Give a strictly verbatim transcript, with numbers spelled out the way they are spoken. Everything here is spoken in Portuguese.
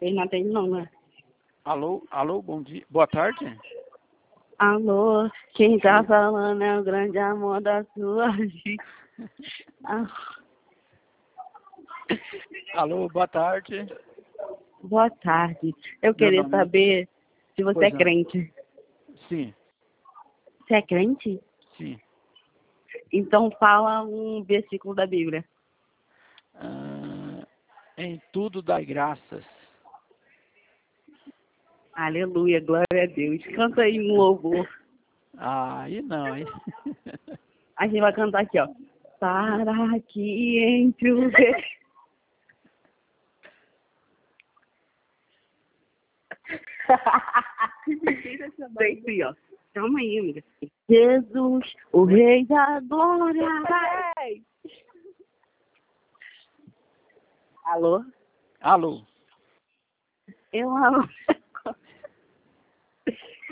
Ele não atende não, né? Alô, alô, bom dia. Boa tarde. Alô, quem tá falando é o grande amor da sua vida. Ah, Alô, boa tarde. boa tarde. Eu Meu queria nome- saber se você Pois é não. crente. Sim, Você é crente? sim. Então fala um versículo da Bíblia. Ah, em tudo dai graças. Aleluia, glória a Deus. Canta aí um louvor. Ah, aí não, hein? A gente vai cantar aqui, ó. Para que entre o... Sempre, ó. Calma aí, amiga. Jesus, o Rei da Glória. Vai. Alô? Alô. Eu amo.